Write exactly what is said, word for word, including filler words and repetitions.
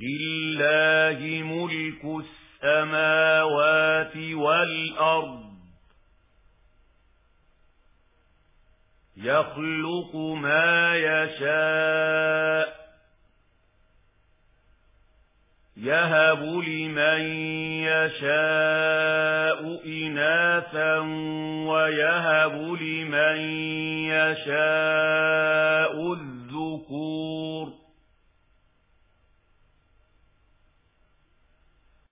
لله ملك السماوات والأرض يخلق ما يشاء يهب لمن يشاء إناثا ويهب لمن يشاء الذكور